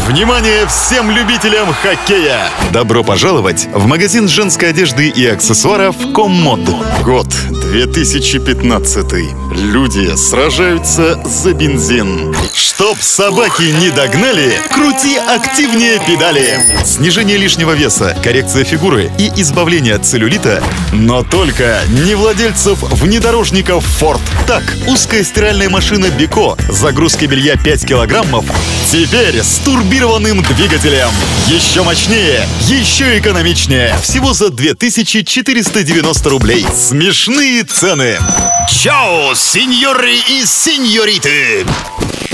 Внимание всем любителям хоккея! Добро пожаловать в магазин женской одежды и аксессуаров «Коммод». Год 2015. Люди сражаются за бензин. Чтоб собаки не догнали, крути активнее педали. Снижение лишнего веса, коррекция фигуры и избавление от целлюлита, но только не владельцев внедорожников Ford. Так, узкая стиральная машина Beko, загрузки белья 5 килограммов, теперь с турбированным двигателем. Еще мощнее, еще экономичнее. Всего за 2490 рублей. Смешные цены. Чао, сеньоры и сеньориты!